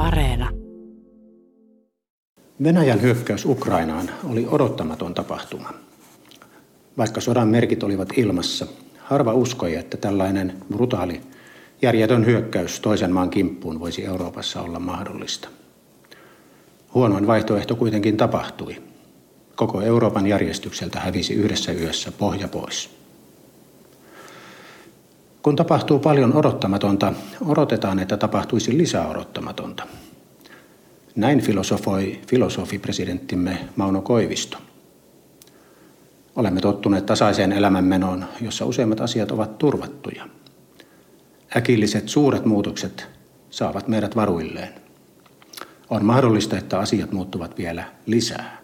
Areena. Venäjän hyökkäys Ukrainaan oli odottamaton tapahtuma. Vaikka sodan merkit olivat ilmassa, harva uskoi, että tällainen brutaali, järjetön hyökkäys toisen maan kimppuun voisi Euroopassa olla mahdollista. Huonoin vaihtoehto kuitenkin tapahtui. Koko Euroopan järjestykseltä hävisi yhdessä yössä pohja pois. Kun tapahtuu paljon odottamatonta, odotetaan, että tapahtuisi lisää odottamatonta. Näin filosofoi filosofipresidenttimme Mauno Koivisto. Olemme tottuneet tasaiseen elämänmenoon, jossa useimmat asiat ovat turvattuja. Äkilliset suuret muutokset saavat meidät varuilleen. On mahdollista, että asiat muuttuvat vielä lisää.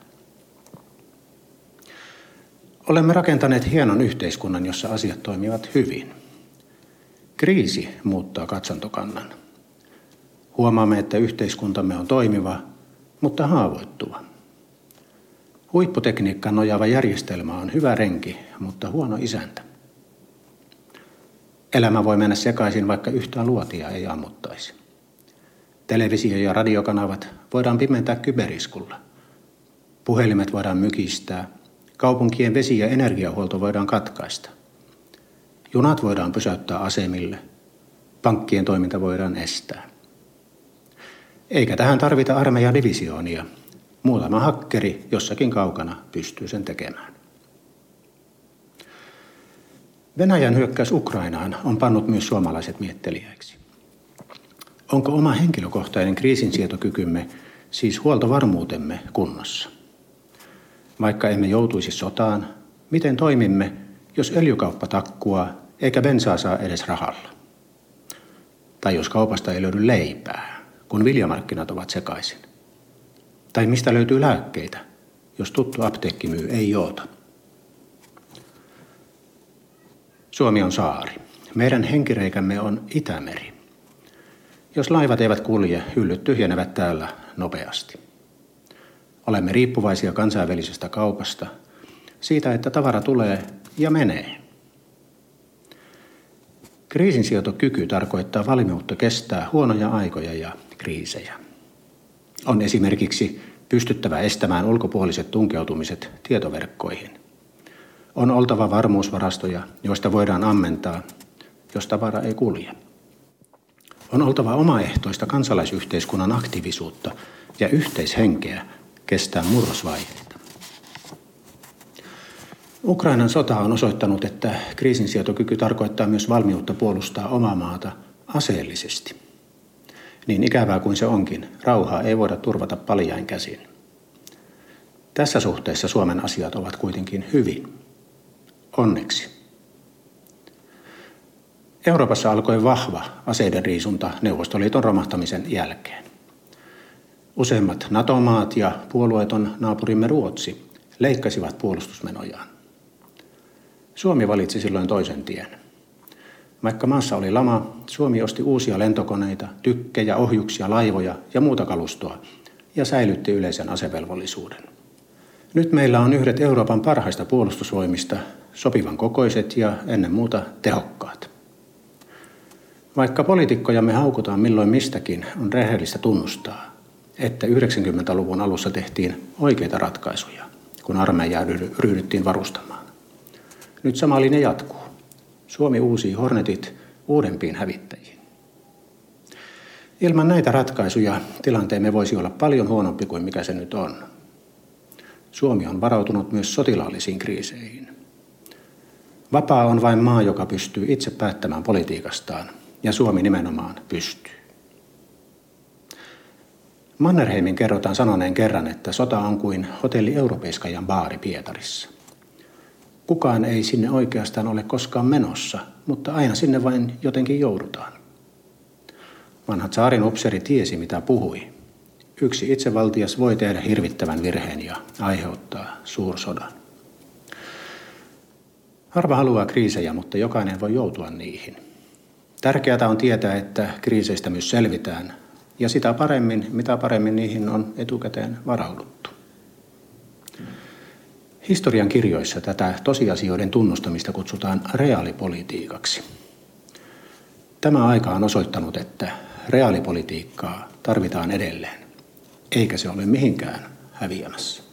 Olemme rakentaneet hienon yhteiskunnan, jossa asiat toimivat hyvin. Kriisi muuttaa katsontokannan. Huomaamme, että yhteiskuntamme on toimiva, mutta haavoittuva. Huipputekniikkaan nojaava järjestelmä on hyvä renki, mutta huono isäntä. Elämä voi mennä sekaisin, vaikka yhtään luotia ei ammuttaisi. Televisio- ja radiokanavat voidaan pimentää kyberiskulla. Puhelimet voidaan mykistää. Kaupunkien vesi- ja energiahuolto voidaan katkaista. Junat voidaan pysäyttää asemille. Pankkien toiminta voidaan estää. Eikä tähän tarvita armeijan divisioonia. Muutama hakkeri jossakin kaukana pystyy sen tekemään. Venäjän hyökkäys Ukrainaan on pannut myös suomalaiset mietteliäiksi. Onko oma henkilökohtainen kriisinsietokykymme, siis huoltovarmuutemme, kunnossa? Vaikka emme joutuisi sotaan, miten toimimme, jos öljykauppa takkuaa eikä bensaa saa edes rahalla? Tai jos kaupasta ei löydy leipää, kun viljamarkkinat ovat sekaisin? Tai mistä löytyy lääkkeitä, jos tuttu apteekkimyy ei joota? Suomi on saari. Meidän henkireikämme on Itämeri. Jos laivat eivät kulje, hyllyt tyhjenevät täällä nopeasti. Olemme riippuvaisia kansainvälisestä kaupasta, siitä, että tavara tulee ja menee. Kriisinsietokyky tarkoittaa valmiutta kestää huonoja aikoja ja kriisejä. On esimerkiksi pystyttävä estämään ulkopuoliset tunkeutumiset tietoverkkoihin. On oltava varmuusvarastoja, joista voidaan ammentaa, jos tavara ei kulje. On oltava omaehtoista kansalaisyhteiskunnan aktiivisuutta ja yhteishenkeä kestää murrosvaiheita. Ukrainan sota on osoittanut, että kriisinsietokyky tarkoittaa myös valmiutta puolustaa omaa maata aseellisesti. Niin ikävää kuin se onkin, rauhaa ei voida turvata paljain käsin. Tässä suhteessa Suomen asiat ovat kuitenkin hyvin. Onneksi. Euroopassa alkoi vahva aseiden riisunta Neuvostoliiton romahtamisen jälkeen. Useimmat NATO-maat ja puolueeton naapurimme Ruotsi leikkasivat puolustusmenojaan. Suomi valitsi silloin toisen tien. Vaikka maassa oli lama, Suomi osti uusia lentokoneita, tykkejä, ohjuksia, laivoja ja muuta kalustoa ja säilytti yleisen asevelvollisuuden. Nyt meillä on yhdet Euroopan parhaista puolustusvoimista, sopivan kokoiset ja ennen muuta tehokkaat. Vaikka poliitikkojamme haukutaan milloin mistäkin, on rehellistä tunnustaa, että 90-luvun alussa tehtiin oikeita ratkaisuja, kun armeijaa ryhdyttiin varustamaan. Nyt sama linja jatkuu. Suomi uusii Hornetit uudempiin hävittäjiin. Ilman näitä ratkaisuja tilanteemme voisi olla paljon huonompi kuin mikä se nyt on. Suomi on varautunut myös sotilaallisiin kriiseihin. Vapaa on vain maa, joka pystyy itse päättämään politiikastaan, ja Suomi nimenomaan pystyy. Mannerheimin kerrotaan sanoneen kerran, että sota on kuin hotelli Europeiskajan baari Pietarissa. Kukaan ei sinne oikeastaan ole koskaan menossa, mutta aina sinne vain jotenkin joudutaan. Vanha tsaarin upseeri tiesi, mitä puhui. Yksi itsevaltias voi tehdä hirvittävän virheen ja aiheuttaa suursodan. Harva haluaa kriisejä, mutta jokainen voi joutua niihin. Tärkeää on tietää, että kriiseistä myös selvitään, ja sitä paremmin, mitä paremmin niihin on etukäteen varauduttu. Historian kirjoissa tätä tosiasioiden tunnustamista kutsutaan reaalipolitiikaksi. Tämä aika on osoittanut, että reaalipolitiikkaa tarvitaan edelleen, eikä se ole mihinkään häviämässä.